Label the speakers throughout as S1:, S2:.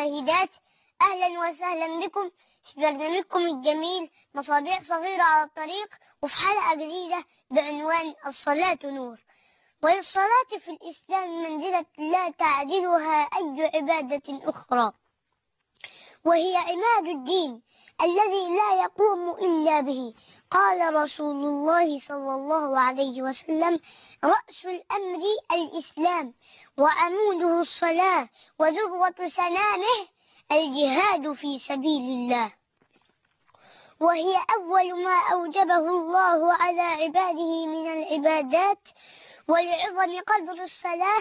S1: المشاهدات، أهلا وسهلا بكم في برنامجكم الجميل مصابيح صغيرة على الطريق، وفي حلقة جديدة بعنوان الصلاة نور. وللصلاة في الإسلام منزلة لا تعدلها أي عبادة أخرى، وهي عماد الدين الذي لا يقوم إلا به. قال رسول الله صلى الله عليه وسلم: رأس الأمر الإسلام، وعموده الصلاة، وذروة سنامه الجهاد في سبيل الله. وهي أول ما أوجبه الله على عباده من العبادات، ولعظم قدر الصلاة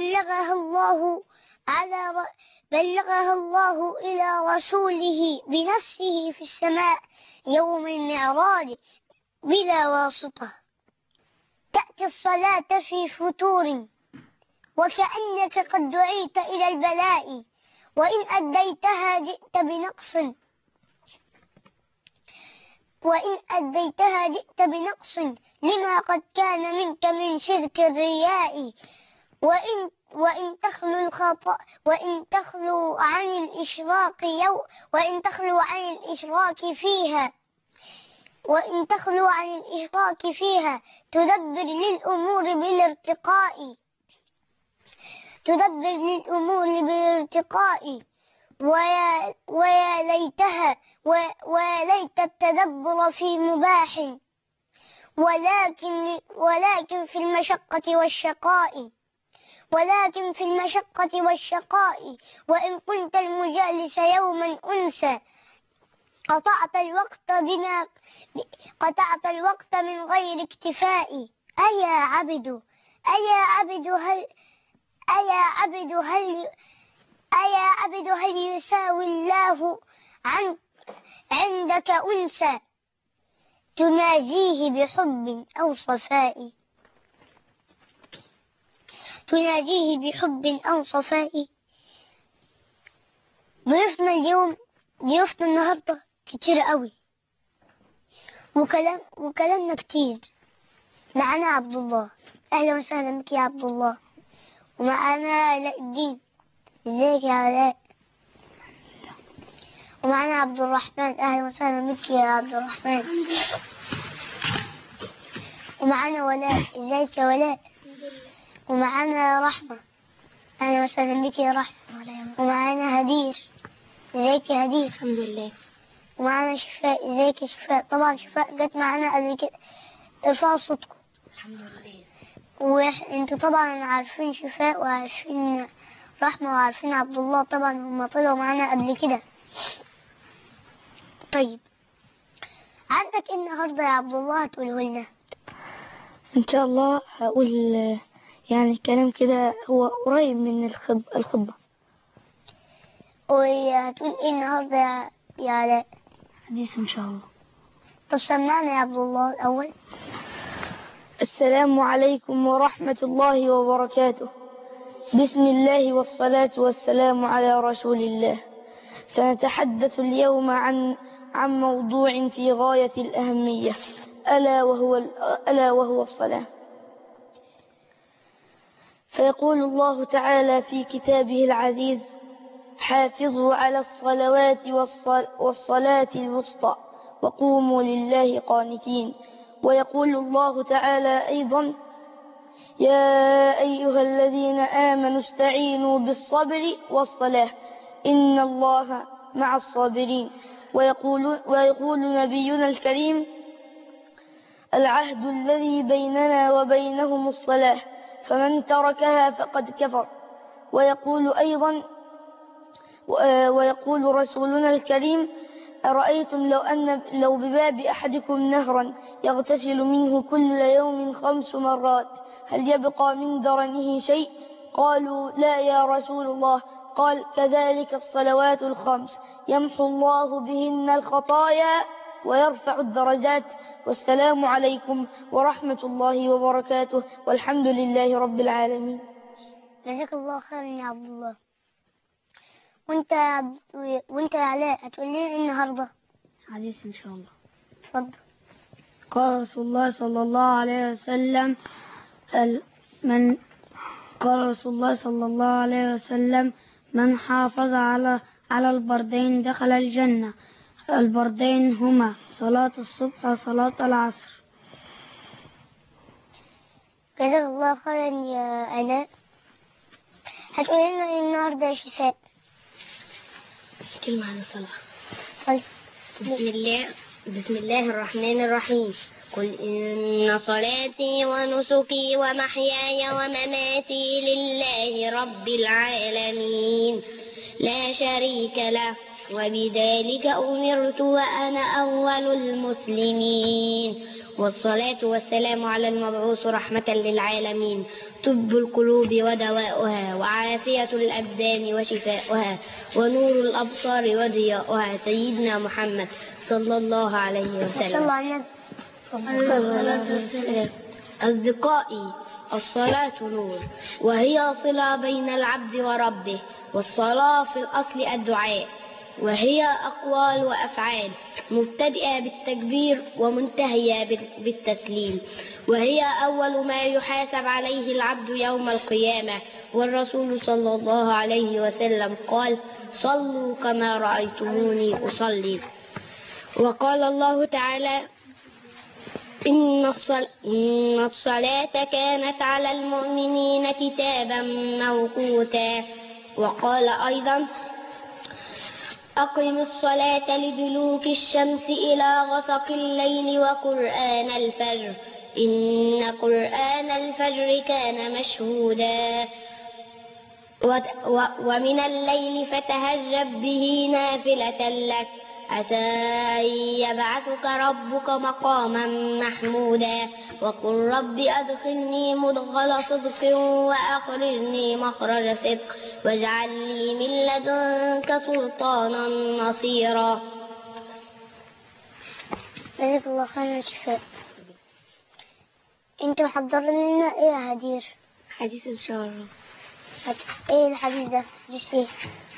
S1: بلغها الله إلى رسوله بنفسه في السماء يوم المعراج بلا واسطة. تأتي الصلاة في فتور، وكأنك قد دعيت إلى البلاء، وإن أديتها جئت بنقص لما قد كان منك من شرك الرياء. وإن تخلو عن الإشراك فيها تدبر للأمور بالارتقاء. ويا ليت التدبر في مباح، ولكن في المشقة والشقاء. وإن كنت المجالس يوما أنسى، قطعت الوقت من غير اكتفاء. أيا عبد هل يساوي الله عندك أنسى، تناجيه بحب أو صفاء. ضيوفنا النهاردة كتير قوي، وكلامنا كتير. معانا عبد الله، أهلا وسهلا بك يا عبد الله. ومعانا علاء الدين، ازيك يا علاء. ومعانا عبد الرحمن، أهلا وسهلا بك يا عبد الرحمن. ومعانا ولاء، ازيك يا ولاء. ومعانا رحمة، أهلا وسهلا بك يا رحمة. ومعانا هدير، ازيك يا هدير. الحمد لله. ومعانا شفاء، ازيك يا شفاء. طبعا شفاء جت معانا قبل كده، ارفعوا صوتكم. الحمد لله. وانتوا طبعا عارفين شفاء وعارفين رحمة وعارفين عبد الله، طبعا هم طلعوا معانا قبل كده. طيب، عندك ايه النهارده يا عبد الله هتقوله لنا؟
S2: ان شاء الله هقول يعني كلام كده هو قريب من الخطبة.
S1: وهتقول ايه النهارده يا علاء؟
S2: حديث ان شاء الله.
S1: طب سمعنا يا عبد الله الأول.
S2: السلام عليكم ورحمة الله وبركاته. بسم الله والصلاة والسلام على رسول الله. سنتحدث اليوم عن موضوع في غاية الأهمية، ألا وهو الصلاة. فيقول الله تعالى في كتابه العزيز: حافظوا على الصلوات والصلاة الوسطى وقوموا لله قانتين. ويقول الله تعالى أيضا: يا أيها الذين آمنوا استعينوا بالصبر والصلاة إن الله مع الصابرين. ويقول نبينا الكريم: العهد الذي بيننا وبينهم الصلاة فمن تركها فقد كفر. ويقول رسولنا الكريم: أرأيتم لو بباب أحدكم نهرا يغتسل منه كل يوم 5 مرات هل يبقى من درنه شيء؟ قالوا لا يا رسول الله. قال: كذلك الصلوات الخمس يمحو الله بهن الخطايا ويرفع الدرجات. والسلام عليكم ورحمة الله وبركاته، والحمد لله رب العالمين.
S1: جزاك الله خيرا يا عبد الله. وانت يا علاء هتقول لنا النهارده؟
S2: حديث ان شاء الله.
S1: اتفضل.
S2: قال رسول الله صلى الله عليه وسلم:
S3: من حافظ على البردين دخل الجنة. البردين هما صلاة الصبح وصلاة العصر.
S1: جزاك الله خيرا يا آلاء. هتقولي لنا إيه النهارده يا شفاء؟
S4: كلمة عن الصلاة.
S1: طيب.
S4: بسم الله الرحمن الرحيم. قل إن صلاتي ونسكي ومحياي ومماتي لله رب العالمين لا شريك له وبذلك أمرت وأنا أول المسلمين. والصلاة والسلام على المبعوث رحمة للعالمين، طب القلوب ودواؤها وعافية الأبدان وشفاؤها ونور الأبصار وضياؤها، سيدنا محمد صلى الله عليه وسلم. أصدقائي، الصلاة نور، وهي صلة بين العبد وربه. والصلاة في الأصل الدعاء، وهي أقوال وأفعال مبتدئة بالتكبير ومنتهية بالتسليم، وهي أول ما يحاسب عليه العبد يوم القيامة. والرسول صلى الله عليه وسلم قال: صلوا كما رأيتموني أصلي. وقال الله تعالى: إن الصلاة كانت على المؤمنين كتابا موقوتا. وقال أيضا: أقم الصلاة لدلوك الشمس إلى غسق الليل وقرآن الفجر إن قرآن الفجر كان مشهودا. ومن الليل فتهجد به نافلة لك عسى أن يبعثك ربك مقاما محمودا. وقل رب أدخلني مدخل صدق وأخرجني مخرج صدق واجعل لي من لدنك سلطانا نصيرا.
S1: جزاك الله خيرا شفاء. انت محضر لنا ايه يا هدير؟
S4: حديث الشهر.
S1: ايه الحديث ده؟ حديث ايه؟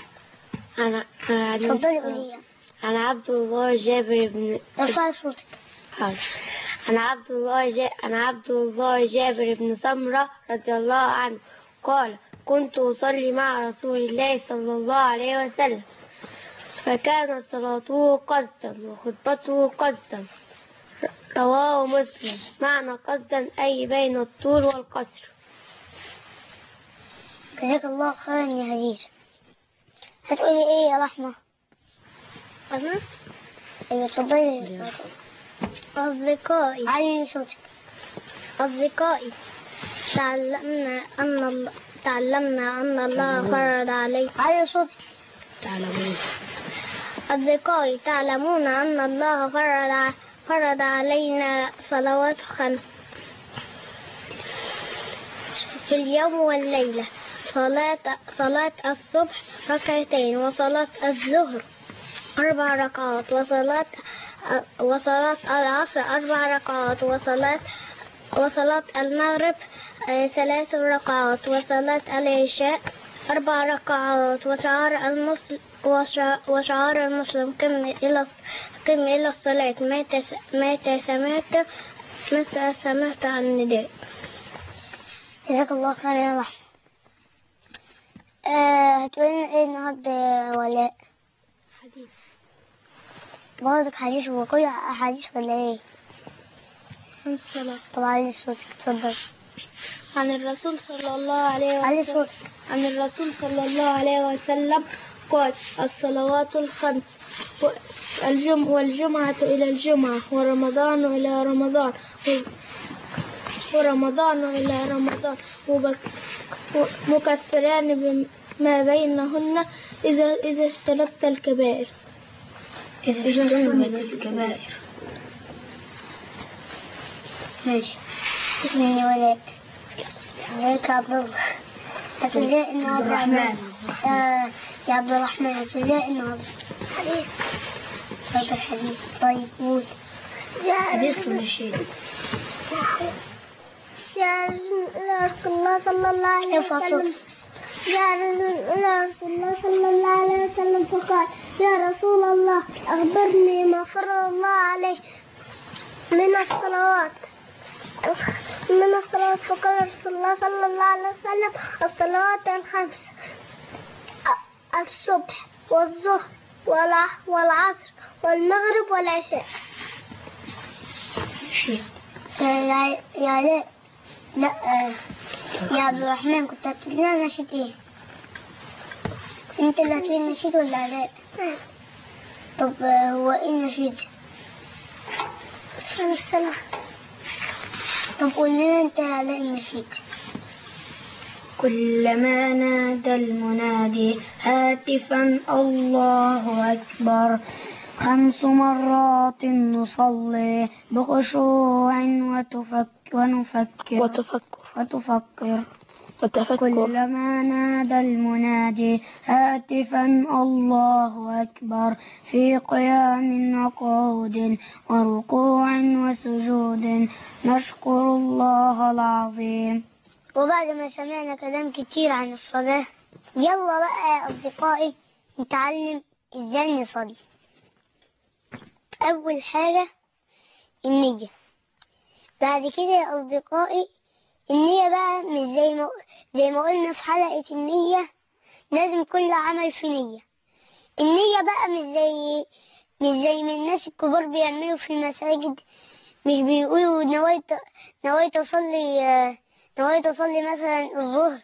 S1: اتفضلي قولي.
S4: عن عبد الله جابر بن
S1: ارفعي صوتك.
S4: عن عبد الله جابر بن سمرة رضي الله عنه قال: كنت أصلي مع رسول الله صلى الله عليه وسلم، فكانت صلاته قصدا وخطبته قصدا. رواه مسلم. معنى قصدا أي بين الطول والقصر.
S1: جزاك الله خيرا يا هدير. هتقولي ايه يا رحمة؟ ايوه اتفضلي.
S5: أصدقائي
S1: صوتك.
S5: أصدقائي، تعلمنا أن الله فرض علينا.
S1: علي صوتك.
S5: أصدقائي، تعلمون أن الله فرض علينا صلوات 5 في اليوم والليلة: صلاة الصبح 2 وصلاة الظهر 4 ركعات وصلاة العصر 4 ركعات وصلاة المغرب 3 ركعات وصلاة العشاء 4 ركعات. وشعار المسلم: قم إلى الصلاة متى سمعت عن النداء.
S1: جزاك الله خيرا يا رحمة. هتقولنا ايه النهارده يا ولاء؟
S5: حديث.
S1: برضك حديث وكل أحاديث ولا ايه؟
S5: عن الصلاة.
S1: طب علي صوتك اتفضل.
S5: عن الرسول صلى الله عليه وسلم.
S1: علي
S5: عن الرسول صلى الله عليه وسلم قال: الصلوات 5 والجمعة إلى الجمعة ورمضان إلى رمضان مكفران بما بينهن إذا اجتنبت الكبائر.
S1: ماشي. اسمي ولاء. ازيك يا عبد الله؟ هتلاقي النهارده يا عبد الرحمن هتلاقي النهارده حديث. هذا الحديث. طيب قول.
S5: حديث الشيء. يا رسول الله صلى الله عليه وسلم. فقال: يا رسول الله أخبرني ما فرض الله عليه من الصلوات. فقال رسول الله صلى الله عليه وسلم: الصلوات 5 الصبح والظهر والعصر والمغرب والعشاء.
S1: يا لا لا يا عبد الرحمن، كنت هتقول لنا نشيد ايه؟ انت اللي هتقول النشيد ولا لا؟ طب هو ايه النشيد؟
S5: الصلاة.
S1: طب قول لنا انت يا علاء النشيد.
S3: كلما نادى المنادي هاتفا الله أكبر 5 مرات نصلي بخشوع وتفكر. كلما نادى المنادي هاتفا الله أكبر في قيام وقعود وركوع وسجود نشكر الله العظيم.
S1: وبعد ما سمعنا كلام كتير عن الصلاة، يلا بقى يا أصدقائي نتعلم إزاي نصلي. أول حاجة النية. بعد كده يا أصدقائي النية بقى مش زي ما قلنا في حلقة النية، لازم كل عمل في نية. النية بقى مش زي ما الناس الكبار بيعملوا في المساجد، مش بيقولوا نويت أصلي مثلا الظهر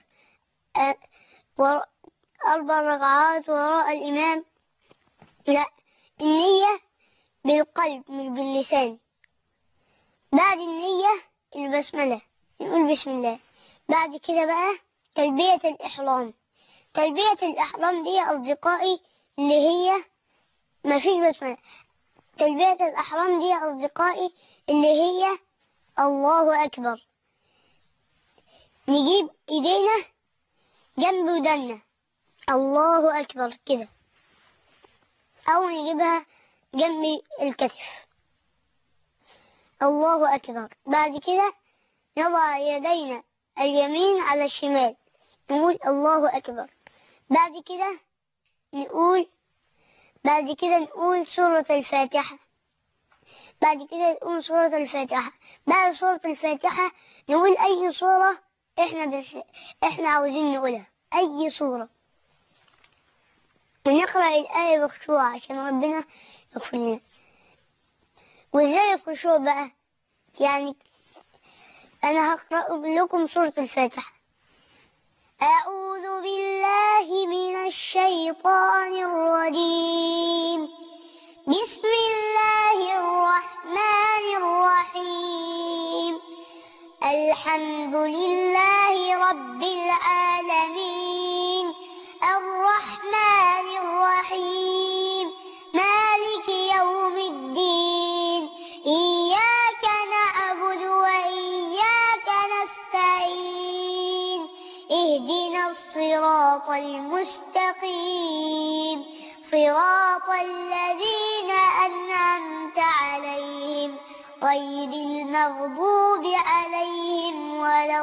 S1: 4 ركعات وراء الإمام. لا، النية بالقلب مش باللسان. بعد النية البسملة، نقول بسم الله. بعد كده بقى تلبية الإحرام. تلبية الإحرام دي يا أصدقائي اللي هي مفيش بسملة. تلبية الإحرام دي يا أصدقائي اللي هي الله أكبر. نجيب إيدينا جنب ودنا الله أكبر كده، أو نجيبها جنب الكتف الله أكبر. بعد كده نضع يدينا اليمين على الشمال نقول الله أكبر. بعد كده نقول سورة الفاتحة. بعد سورة الفاتحة نقول أي سورة احنا عاوزين نقولها، أي سورة، ونقرأ الآية بخشوع عشان ربنا يغفر لنا. وإزاي الخشوع بقى؟ يعني أنا هقرأ لكم سورة الفاتحة. أعوذ بالله من الشيطان الرجيم. بسم الله الرحمن الرحيم. الحمد لله رب العالمين الرحمن الرحيم مالك يوم الدين إياك نعبد وإياك نستعين اهدنا الصراط المستقيم صراط الذين أنعمت عليهم غير المغضوب عليهم ولا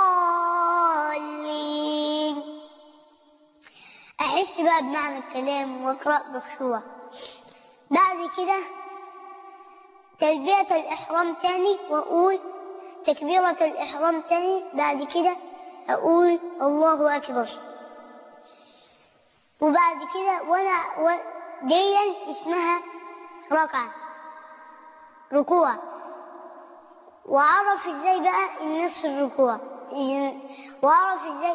S1: الضالين. أحس بقى بمعنى الكلام وأقرأ بخشوع. بعد كده تلبية الإحرام تاني وأقول تكبيرة الإحرام تاني. بعد كده أقول الله أكبر. وبعد كده ديا اسمها ركوع. وأعرف إزاي بقى النصف الركوع، وأعرف إزاي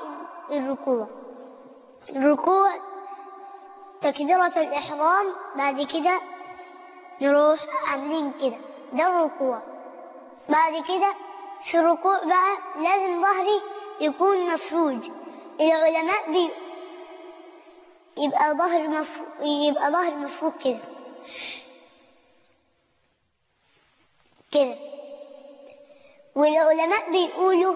S1: الركوع تكبيرة الإحرام. بعد كده نروح عاملين كده، ده الركوع. بعد كده في الركوع بقى لازم ظهري يكون مفروج. العلماء يبقى ظهر مفروج كده. والعلماء بيقولوا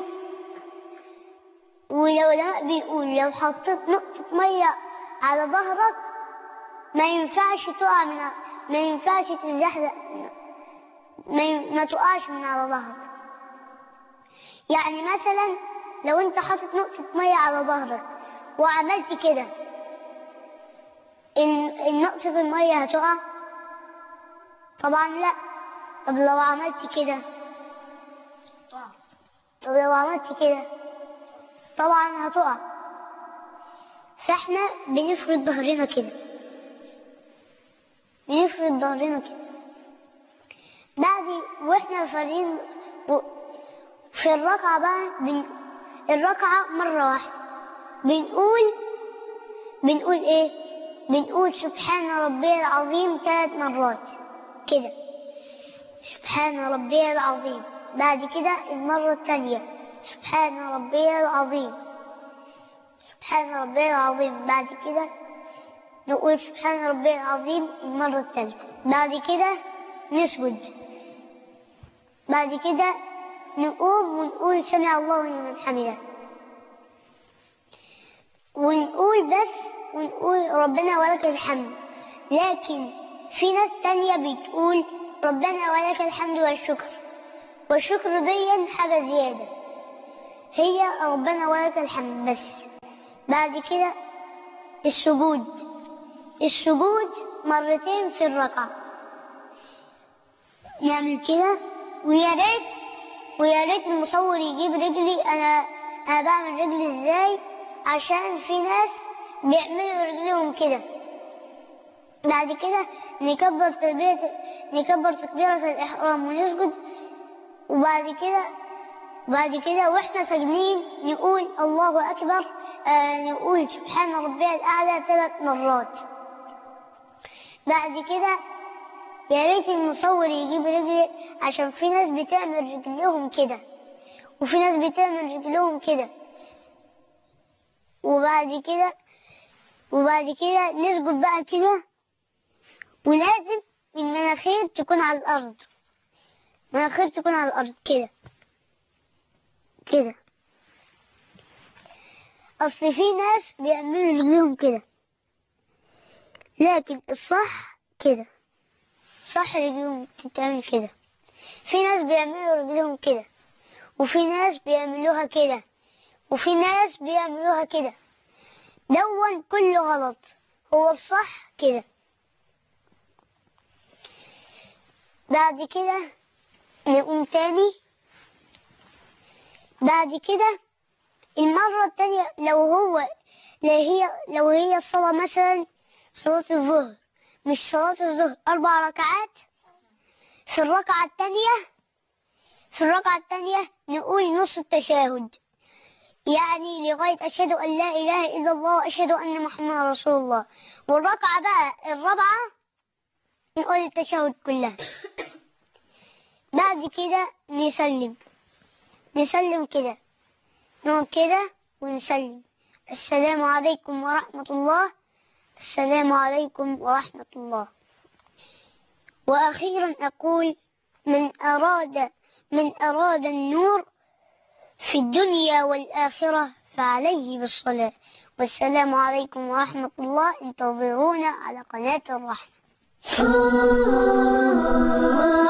S1: لو حطيت نقطة مية على ظهرك ما ينفعش تتزحلق، ما تقعش من على ظهرك. يعني مثلا لو انت حاطط نقطة مية على ظهرك وعملت كده، نقطة المية هتقع؟ طبعا لا. طب لو عملت كده طبعا هتقع. فاحنا بنفرد ظهرنا كده، بنفرد ظهرنا كده. بعد واحنا فاردين في الركعة بقى الركعة مرة واحدة بنقول ايه؟ بنقول سبحان ربي العظيم 3 مرات كده، سبحان ربي العظيم. بعد كده المرة الثانية سبحان ربي العظيم، سبحان ربي العظيم. بعد كده نقول سبحان ربي العظيم المرة الثالثة. بعد كده نسجد. بعد كده نقوم ونقول سمع الله لمن حمده، ونقول ربنا ولك الحمد. لكن في ناس تانية بتقول ربنا ولك الحمد والشكر، والشكر دي حاجة زيادة، هي ربنا ولك الحمد بس. بعد كده السجود مرتين في الركعة، نعمل كده. ويا ريت المصور يجيب رجلي أنا بعمل رجلي ازاي، عشان في ناس بيعملوا رجلهم كده. بعد كده نكبر تكبيرة الإحرام ونسجد. وبعد كده واحنا ساجدين نقول الله أكبر، نقول سبحان ربي الأعلى 3 مرات. بعد كده يا ريت المصور يجيب رجلي، عشان في ناس بتعمل رجلهم كده وفي ناس بتعمل رجلهم كده. وبعد كده نسجد بقى كده، ولازم المناخير تكون على الأرض، مناخير تكون على الأرض كده كده. أصل في ناس بيعملوا رجلهم كده، لكن الصح كده، صح رجلهم تتعمل كده. في ناس بيعملوا رجلهم كده، وفي ناس بيعملوها كده، وفي ناس بيعملوها كده. دون كله غلط، هو الصح كده. بعد كده نقوم تاني. بعد كده المرة التانية لو هي الصلاة مثلا صلاة الظهر، مش صلاة الظهر 4 ركعات، في الركعة التانية نقول نص التشهد، يعني لغاية أشهد أن لا إله إلا الله وأشهد أن محمد رسول الله. والركعة بقى الرابعة نقول التشهد كلها. بعد كده نسلم كده، نقول كده ونسلم. السلام عليكم ورحمة الله، السلام عليكم ورحمة الله. وأخيرا أقول من أراد النور في الدنيا والآخرة فعليه بالصلاة. والسلام عليكم ورحمة الله. انتظرونا على قناة الرحمة.